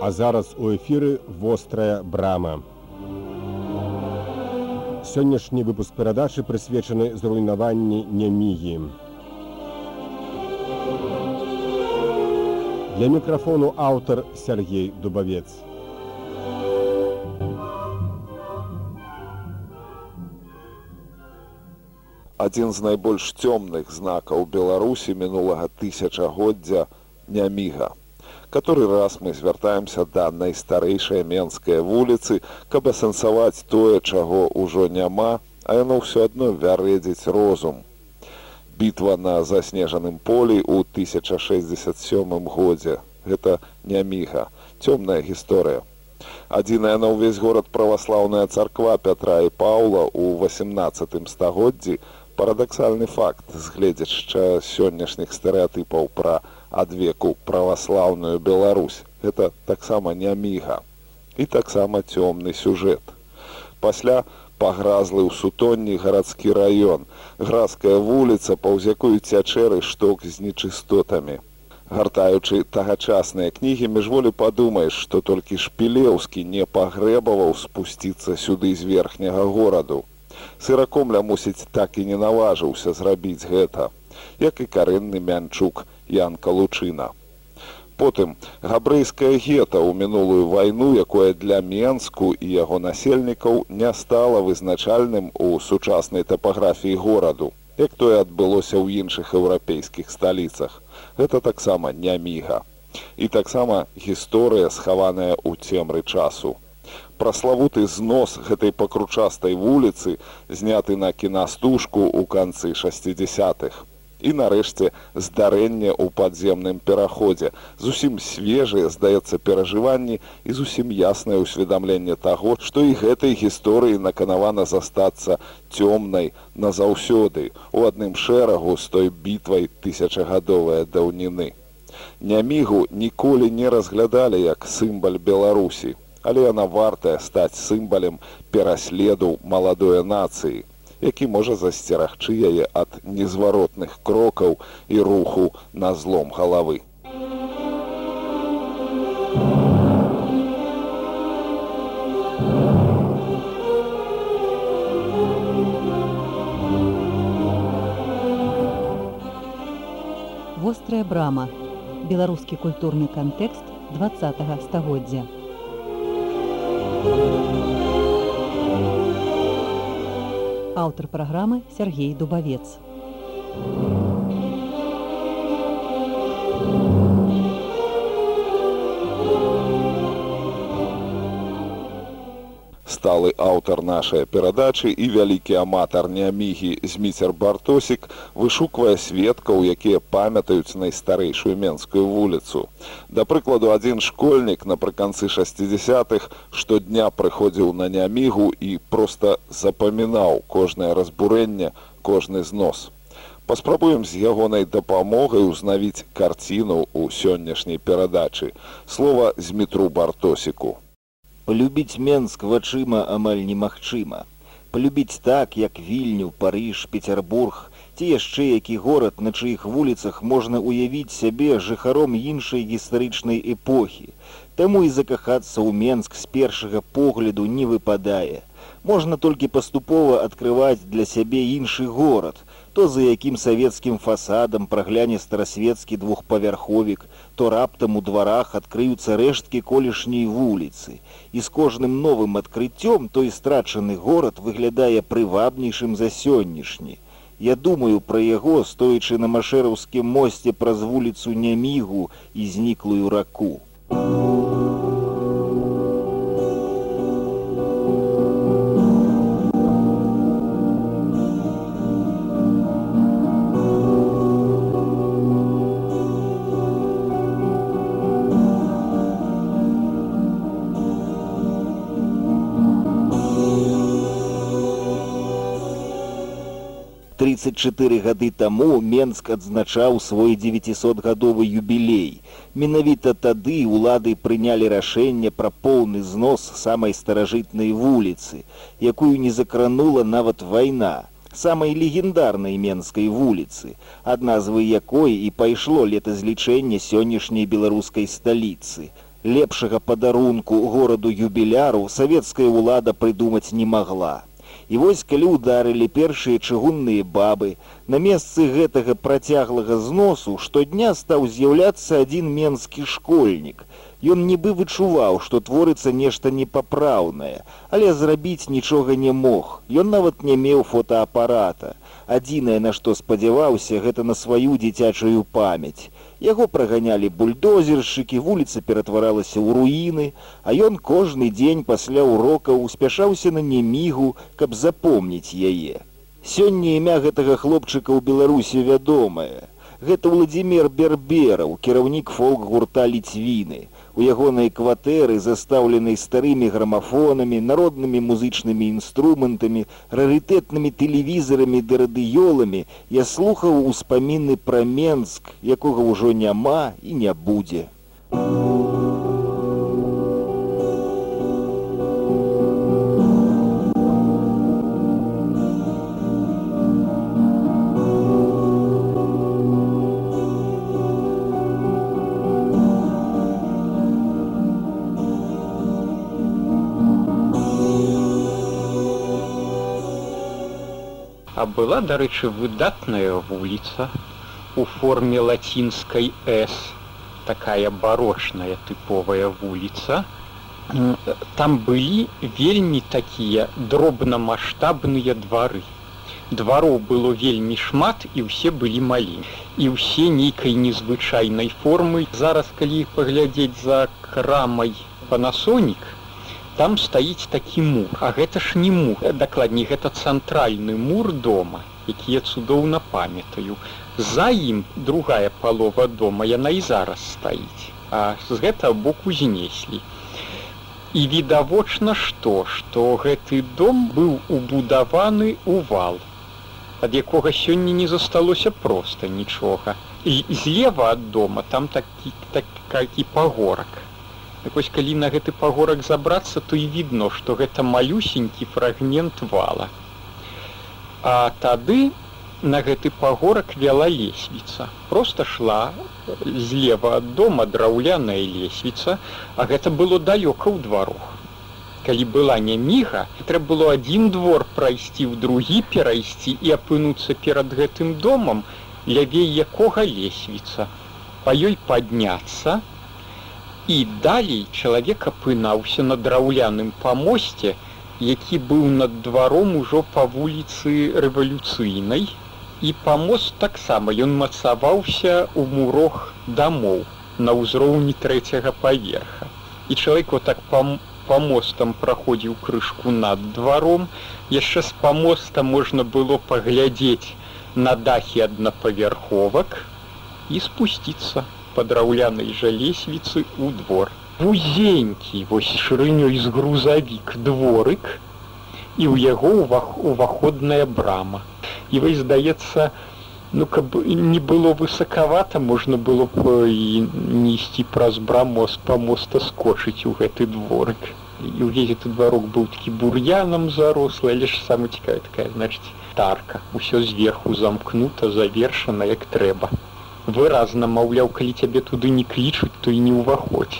А зараз у эфіры «Вострая брама». Сённяшні выпуск перадачы прысвечаны зруйнаванні Нямігі. Для мікрафону аўтар Сергей Дубавец. Адзін з найбольш цёмных знакаў Беларусі мінулага тысячагоддзя – Няміга. Который раз мы звяртаемся да найстарэйшай менскай вуліцы, каб асэнсаваць тое, чаго ўжо няма, а яно ўсё адно вярэдзіць розум. Бітва на заснежаным полі ў 1067 годзе. Гэта Няміга. Цёмная гісторыя. Адзіная на ўвесь горад праваслаўная царква Пятра і Паўла ў 18 стагоддзі – парадаксальны факт, згледзячы сённяшніх стэрэатыпаў пра адвеку праваслаўную Беларусь. Гэта таксама Няміга. І таксама цёмны сюжэт. Пасля пагразлы ў сутонні гарадскі раён, гразкая вуліца, паўз якую цячэ рышток з нечыстотамі. Гартаючы тагачасныя кнігі, міжволі падумаеш, што толькі Шпілеўскі не пагрэбаваў спусціцца сюды з верхняга гораду. Сыракомля, мусіць, так і не наважыўся зрабіць гэта, як і карэнны мянчук Янка Лучына. Потым габрэйскае гета ў мінулую вайну, якое для Менску і яго насельнікаў не стала вызначальным у сучаснай тапаграфіі гораду, як тое адбылося ў іншых еўрапейскіх сталіцах. Гэта таксама Няміга. І таксама гісторыя, схаваная ў цемры часу. Праславуты знос гэтай пакручастай вуліцы зняты на кінастужку ў канцы 60-х. І нарэшце здарэнне ў падземным пераходзе. Зусім свежыя, здаецца, перажыванні і зусім яснае ўсведамленне таго, што і гэтай гісторыі наканавана застацца цёмнай назаўсёды у адным шэрагу з той бітвай тысячагадовай даўніны. Нямігу ніколі не разглядалі як сімвал Беларусі, але яна вартая стаць сімвалем пераследу маладой нацыі, які можа засцерагчы яе ад незваротных крокаў і руху на злом галавы. Вострая брама. Беларускі культурны кантэкст 20-го стагоддзя. Аўтар праграмы Сергей Дубавец. Сталы аўтар нашай перадачы і вялікі аматар Нямігі Зміцер Бартосік вышуквае сведкаў, якія памятаюць найстарэйшую менскую вуліцу. Да прыкладу, адзін школьнік напрыканцы 60-х штодня прыходзіў на Нямігу і проста запамінаў кожнае разбурэнне, кожны знос. Паспрабуем з ягонай дапамогай узнавіць карціну ў сённяшняй перадачы. Слова Змітру Бартосіку. Полюбіць Менск вачыма амаль немагчыма. Полюбіць так, як Вільню, Парыж, Пецярбург, ці яшчэ які горад, на чыіх вуліцах можна уявіць сябе жыхаром іншай гістарычнай эпохі. Таму і закахацца ў Менск з першага погляду не выпадае. Можна толькі паступова адкрываць для сябе іншы горад, то за якім савецкім фасадам прагляне старасвецкі двухпавярховік, то раптам у дварах адкрыюцца рэшткі колішняй вуліцы. І з кожным новым адкрыццём той страчаны горад выглядае прывабнейшым за сённяшні. Я думаю пра яго, стоячы на Машэраўскім мосце праз вуліцу Нямігу і зніклую раку. «34 гады таму Менск адзначаў свой 900-гадовы юбілей. Менавіта тады ўлады прынялі рашэнне пра поўны знос самай старажытнай вуліцы, якую не закранула нават вайна, самай легендарнай Менскай вуліцы, ад назвы якой і пайшло летазлічэнне сённяшняй беларускай сталіцы. Лепшага падарунку гораду-юбіляру савецкая ўлада прыдумаць не магла. І вось калі ўдарылі першыя чыгунныя бабы, на месцы гэтага працяглага зносу штодня стаў з'яўляцца адзін менскі школьнік. Ён нібы вычуваў, што творыцца нешта непапраўнае, але зрабіць нічога не мог. Ён нават не меў фотоапарата. Адзінае, на што спадзяваўся, гэта на сваю дзіцячую памяць. Яго праганялі бульдозершчыкі, вуліца ператваралася ў руіны, а ён кожны дзень пасля урокаў спяшаўся на Немігу, каб запомніць яе. Сёння імя гэтага хлопчыка ў Беларусі вядомае. Гэта Владзімір Бербераў, кіраўнік фолк-гурта «Ліцвіны». У ягонай кватэры, застаўленай старымі грамафонамі, народнымі музычнымі інструментамі, рарытэтнымі тэлевізарамі ды радыёламі, я слухаў успаміны пра Менск, якога ўжо няма і не будзе. А была, дарэчы, выдатная вуліца у форме лацінскай «С», такая барочная тыповая вуліца. Там былі вельмі такія дробнамаштабныя двары. Двароў было вельмі шмат, і ўсе былі маленькія. І ўсе нейкай незвычайнай формы. Зараз, калі паглядзець за крамай Panasonic, там стаіць такі мур, а гэта ж не мур, дакладней, гэта цэнтральны мур дома, які я цудоўна памятаю. За ім другая палова дома, яна і зараз стаіць, а з гэтага боку знеслі. І відавочна што гэты дом быў убудаваны ў вал, ад якога сёння не засталося проста нічога. І злева ад дома там такі пагорак. Так вось, калі на гэты пагорак забрацца, то і відно, што гэта малюсенькі фрагмент вала. А тады на гэты пагорак вяла лесвіца. Проста шла злева ад дома драўляная лесвіца, а гэта было далёка ў дварах. Калі была Неміга, трэба было адзін двор прайсці, ў другі перайсці і апынуцца перад гэтым домам, лявей якога лесвіца. Па ёй падняцца, і далей чалавек апынаўся на драўляным памосце, які быў над дваром ужо па вуліцы Рэвалюцыйнай. І памост таксама, ён мацаваўся ў мурах дамоў на ўзроўні 3-го паверха. І чалавек так памостам праходзіў крышку над дваром. Яшчэ з памоста можна было паглядзець на дахі аднапавярховак і спусціцца па драўлянай жа лесвіцы ў двор. Вузенькі, вось шырынёй з грузавік дворык, і ў яго уваходная брама. І вось, здаецца, каб не было высакавата, можна было б і не ісці праз браму, а з памоста скочыць у гэты дворык. І ўвесь гэты дварок быў такі бур'янам зарослы, але ж самая цікавая такая, значыць, тарка. Усё зверху замкнута, завершана як трэба. Выразна, маўляў, калі цябе туды не клічуць, то і не ўваходзь.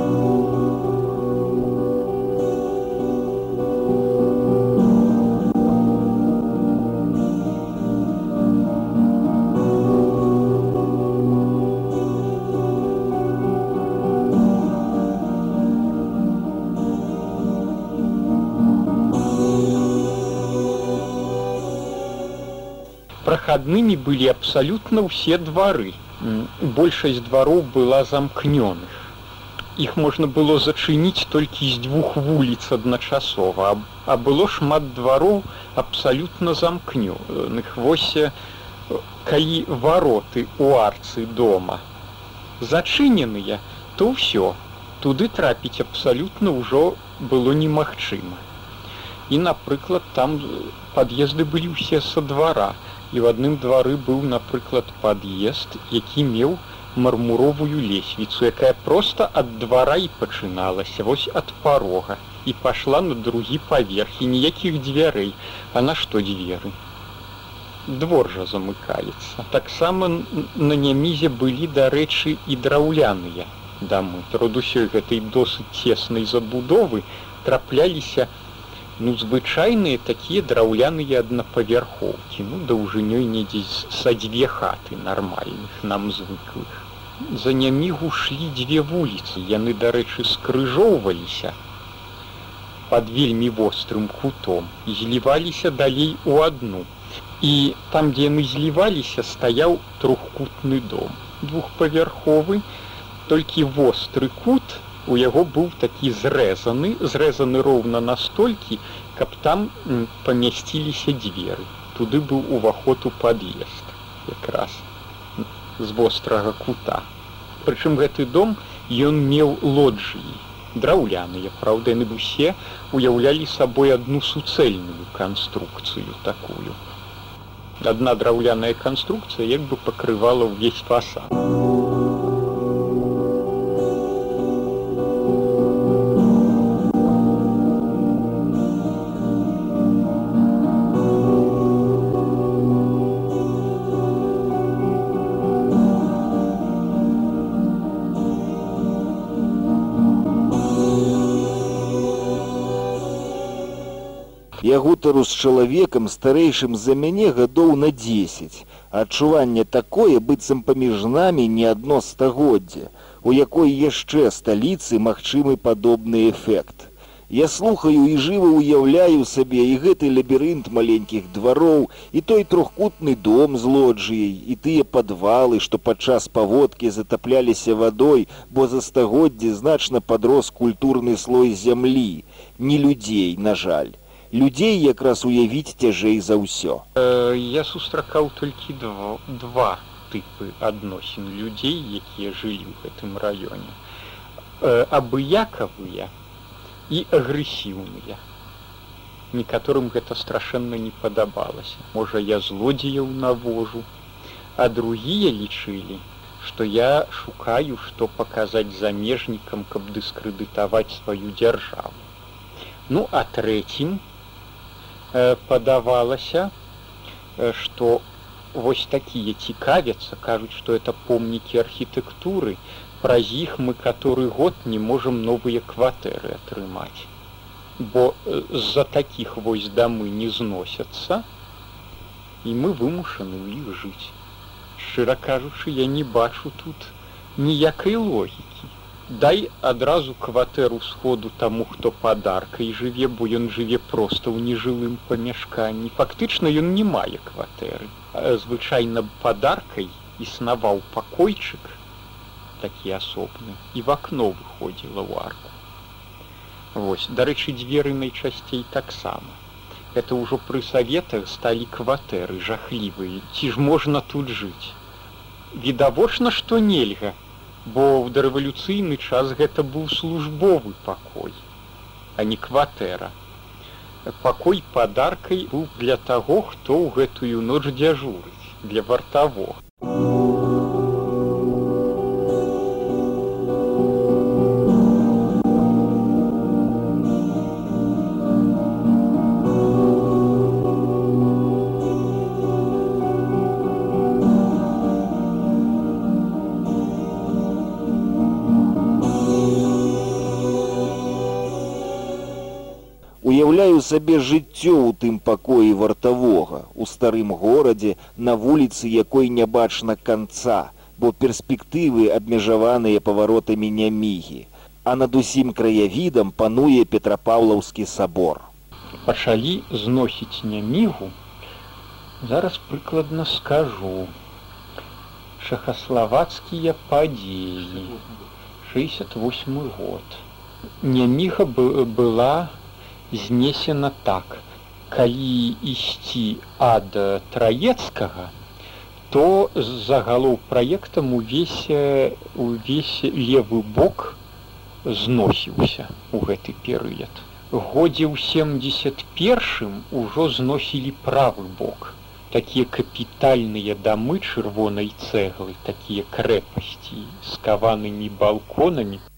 Прахаднымі былі абсалютна ўсе двары. Большасць двароў была замкнёных. Іх можна было зачыніць толькі з 2 вуліц адначасова, а было шмат двароў абсалютна замкнёных. Вось, калі вароты ў арцы дома зачыненыя, то ўсё, туды трапіць абсалютна ўжо было немагчыма. І, напрыклад, там пад'езды былі ўсе са двара. І ў адным двары быў, напрыклад, пад'езд, які меў мармуровую лесвіцу, якая проста ад двара і пачыналася, вось ад парога, і пайшла на другі паверх, і ніякіх дзвярэй. А на што дзверы? Двор жа замыкаецца. Таксама на Немізе былі, дарэчы, і драўляныя дамы. Сярод усёй гэтай досыць цеснай забудовы трапляліся звычайныя такія драўляныя аднапавярхоўкі, даўжынёй недзе са 2 хаты нармальных, нам звыклых. За Нямігу шлі 2 вуліцы, яны, дарэчы, скрыжоўваліся пад вельмі вострым кутом і зліваліся далей у адну. І там, дзе яны зліваліся, стаяў трохкутны дом, 2павярховы, толькі востры кут у яго быў такі зрэзаны роўна настолькі, каб там памясціліся дзверы. Туды быў уваход у пад'езд, якраз з вострага кута. Прычым гэты дом, ён меў лоджыі, драўляныя, праўда, яны ўсе уяўлялі сабой адну суцэльную канструкцыю такую. Адна драўляная канструкцыя як бы пакрывала ўвесь фасад. Я гутару з чалавекам, старэйшым за мяне гадоў на 10. Адчуванне такое, быццам паміж намі не адно стагоддзе, у якой яшчэ сталіцы магчымы падобны эфект. Я слухаю і жыва уяўляю сабе і гэты лабірынт маленькіх двароў, і той трохкутны дом з лоджыяй, і тыя падвалы, што падчас паводкі затапляліся вадой, бо за стагоддзе значна падрос культурны слой зямлі, не людзей, на жаль. Людзей якраз уявіць цяжэй за ўсё. Я сустракаў толькі два тыпы адносін людзей, якія жылі ў гэтым раёне. Абыякавыя і агрэсіўныя. Некаторым гэта страшэнна не падабалася. Можа, я злодзеяў навожу, а другія лічылі, што я шукаю, што паказаць замежнікам, каб дыскрэдытаваць сваю дзяржаву. А трэцім падавалася, што вось такія цікавяцца, кажуць, што это помнікі архітэктуры, праз іх мы каторы год не можам новыя кватэры атрымаць. Бо з-за такіх вось дамы не зносяцца, і мы вымушаны ў іх жыць. Шчыра кажучы, я не бачу тут ніякай логікі. Дай адразу кватэру сходу таму, хто падаркай жыве, бо ён жыве проста ў нежылым памяшканні. Фактычна ён не мае кватэры. Звычайна падаркай існаваў пакойчык, такі асобны, і в акно выходзіла ў арку. Вось, дарэчы, дзверы найчасцей таксама. Это ўжо пры саветах сталі кватэры жахлівыя. Ці ж можна тут жыць? Відавочна, што нельга. Бо ў дарэвалюцыйны час гэта быў службовы пакой, а не кватэра. Пакой падаркай быў для таго, хто ў гэтую ноч дзяжурыць, для вартавога. Уяўляю сабе жыццё ў тым пакоі вартавога, у старым горадзе, на вуліцы якой не бачна канца, бо перспектывы абмежаваныя паваротамі Нямігі, а над усім краявідам пануе Петрапаўлаўскі сабор. Пачалі зносіць Нямігу, зараз прыкладна скажу. Чэхаславацкія падзеі, 68 год. Няміга была знесена так. Калі ісці ад Траецкага, то загалоў праектам увесь левы бок зносіўся ў гэты перыяд. Годзе ў 71-м ужо зносілі правы бок. Такія капітальныя дамы чырвонай цэглы, такія крэпасці з каванымі балконамі.